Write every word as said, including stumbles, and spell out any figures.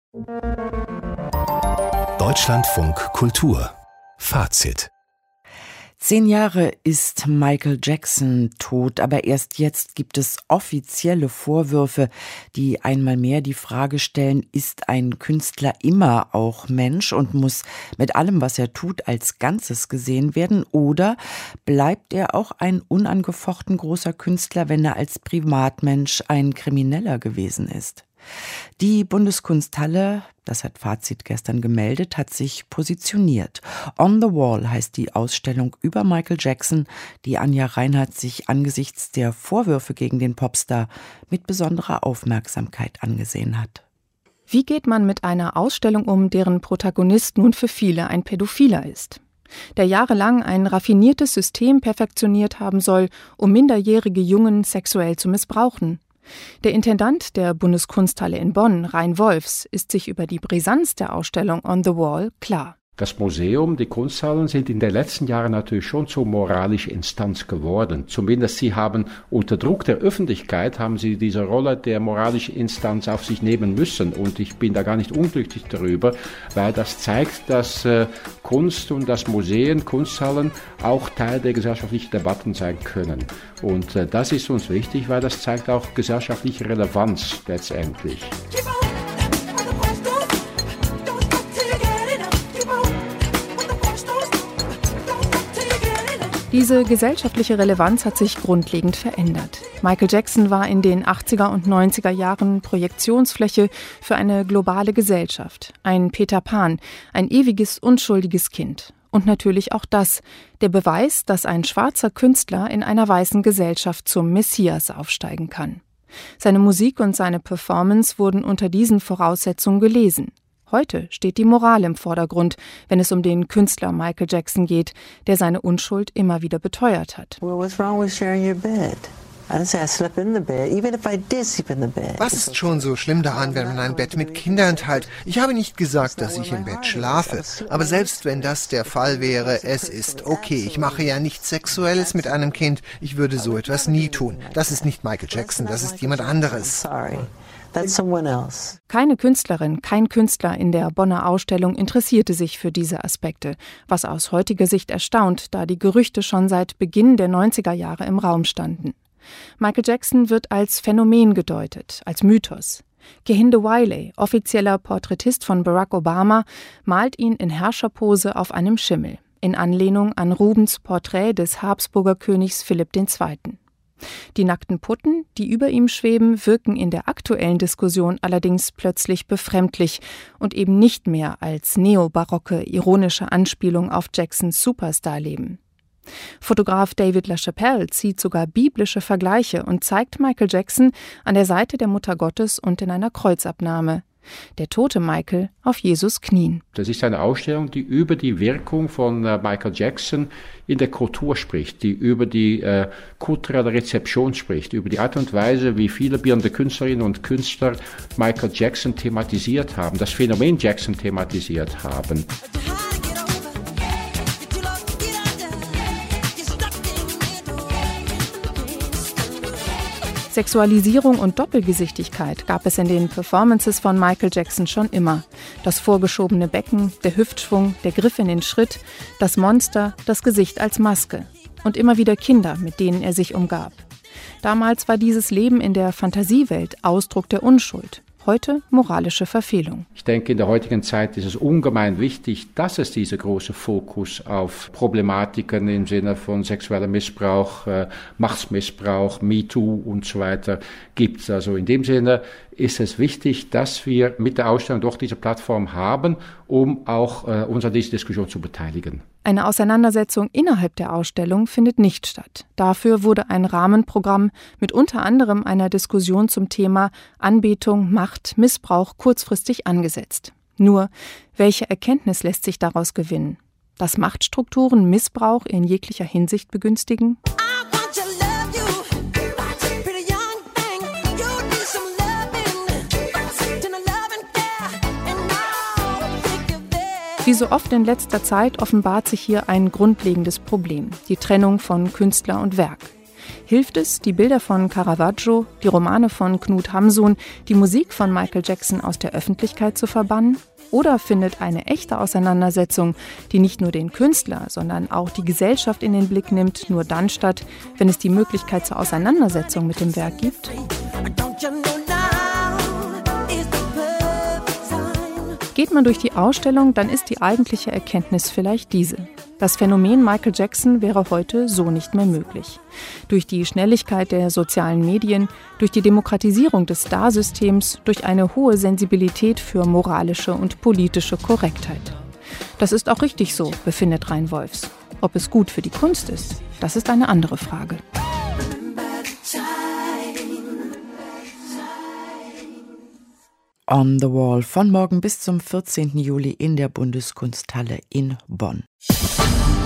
Deutschlandfunk Kultur Fazit. Zehn Jahre ist Michael Jackson tot, aber erst jetzt gibt es offizielle Vorwürfe, die einmal mehr die Frage stellen, ist ein Künstler immer auch Mensch und muss mit allem, was er tut, als Ganzes gesehen werden, oder bleibt er auch ein unangefochten großer Künstler, wenn er als Privatmensch ein Krimineller gewesen ist? Die Bundeskunsthalle, das hat Fazit gestern gemeldet, hat sich positioniert. On the Wall heißt die Ausstellung über Michael Jackson, die Anja Reinhardt sich angesichts der Vorwürfe gegen den Popstar mit besonderer Aufmerksamkeit angesehen hat. Wie geht man mit einer Ausstellung um, deren Protagonist nun für viele ein Pädophiler ist? Der jahrelang ein raffiniertes System perfektioniert haben soll, um minderjährige Jungen sexuell zu missbrauchen. Der Intendant der Bundeskunsthalle in Bonn, Rein Wolfs, ist sich über die Brisanz der Ausstellung On the Wall klar. Das Museum, die Kunsthallen sind in den letzten Jahren natürlich schon zur moralischen Instanz geworden. Zumindest sie haben unter Druck der Öffentlichkeit, haben sie diese Rolle der moralischen Instanz auf sich nehmen müssen. Und ich bin da gar nicht unglücklich darüber, weil das zeigt, dass äh, Kunst und das Museen, Kunsthallen auch Teil der gesellschaftlichen Debatten sein können. Und äh, das ist uns wichtig, weil das zeigt auch gesellschaftliche Relevanz letztendlich. Diese gesellschaftliche Relevanz hat sich grundlegend verändert. Michael Jackson war in den achtziger und neunziger Jahren Projektionsfläche für eine globale Gesellschaft. Ein Peter Pan, ein ewiges, unschuldiges Kind. Und natürlich auch das, der Beweis, dass ein schwarzer Künstler in einer weißen Gesellschaft zum Messias aufsteigen kann. Seine Musik und seine Performance wurden unter diesen Voraussetzungen gelesen. Heute steht die Moral im Vordergrund, wenn es um den Künstler Michael Jackson geht, der seine Unschuld immer wieder beteuert hat. Was ist schon so schlimm daran, wenn man ein Bett mit Kindern teilt? Ich habe nicht gesagt, dass ich im Bett schlafe. Aber selbst wenn das der Fall wäre, es ist okay. Ich mache ja nichts Sexuelles mit einem Kind. Ich würde so etwas nie tun. Das ist nicht Michael Jackson, das ist jemand anderes. Keine Künstlerin, kein Künstler in der Bonner Ausstellung interessierte sich für diese Aspekte, was aus heutiger Sicht erstaunt, da die Gerüchte schon seit Beginn der neunziger Jahre im Raum standen. Michael Jackson wird als Phänomen gedeutet, als Mythos. Kehinde Wiley, offizieller Porträtist von Barack Obama, malt ihn in Herrscherpose auf einem Schimmel, in Anlehnung an Rubens Porträt des Habsburger Königs Philipp der Zweite. Die nackten Putten, die über ihm schweben, wirken in der aktuellen Diskussion allerdings plötzlich befremdlich und eben nicht mehr als neobarocke, ironische Anspielung auf Jacksons Superstar-Leben. Fotograf David LaChapelle zieht sogar biblische Vergleiche und zeigt Michael Jackson an der Seite der Mutter Gottes und in einer Kreuzabnahme. Der tote Michael auf Jesus Knien. Das ist eine Ausstellung, die über die Wirkung von äh, Michael Jackson in der Kultur spricht, die über die äh, kulturelle Rezeption spricht, über die Art und Weise, wie viele bildende Künstlerinnen und Künstler Michael Jackson thematisiert haben, das Phänomen Jackson thematisiert haben. Sexualisierung und Doppelgesichtigkeit gab es in den Performances von Michael Jackson schon immer. Das vorgeschobene Becken, der Hüftschwung, der Griff in den Schritt, das Monster, das Gesicht als Maske. Und immer wieder Kinder, mit denen er sich umgab. Damals war dieses Leben in der Fantasiewelt Ausdruck der Unschuld. Heute moralische Verfehlung. Ich denke, in der heutigen Zeit ist es ungemein wichtig, dass es diese große Fokus auf Problematiken im Sinne von sexuellem Missbrauch, äh, Machtsmissbrauch, MeToo und so weiter gibt. Also in dem Sinne ist es wichtig, dass wir mit der Ausstellung doch diese Plattform haben, um auch äh, uns an dieser Diskussion zu beteiligen. Eine Auseinandersetzung innerhalb der Ausstellung findet nicht statt. Dafür wurde ein Rahmenprogramm mit unter anderem einer Diskussion zum Thema Anbetung, Macht, Missbrauch kurzfristig angesetzt. Nur, welche Erkenntnis lässt sich daraus gewinnen? Dass Machtstrukturen Missbrauch in jeglicher Hinsicht begünstigen? Wie so oft in letzter Zeit offenbart sich hier ein grundlegendes Problem, die Trennung von Künstler und Werk. Hilft es, die Bilder von Caravaggio, die Romane von Knut Hamsun, die Musik von Michael Jackson aus der Öffentlichkeit zu verbannen? Oder findet eine echte Auseinandersetzung, die nicht nur den Künstler, sondern auch die Gesellschaft in den Blick nimmt, nur dann statt, wenn es die Möglichkeit zur Auseinandersetzung mit dem Werk gibt? Geht man durch die Ausstellung, dann ist die eigentliche Erkenntnis vielleicht diese. Das Phänomen Michael Jackson wäre heute so nicht mehr möglich. Durch die Schnelligkeit der sozialen Medien, durch die Demokratisierung des Starsystems, durch eine hohe Sensibilität für moralische und politische Korrektheit. Das ist auch richtig so, befindet Rein Wolfs. Ob es gut für die Kunst ist, das ist eine andere Frage. On the Wall von morgen bis zum vierzehnten Juli in der Bundeskunsthalle in Bonn.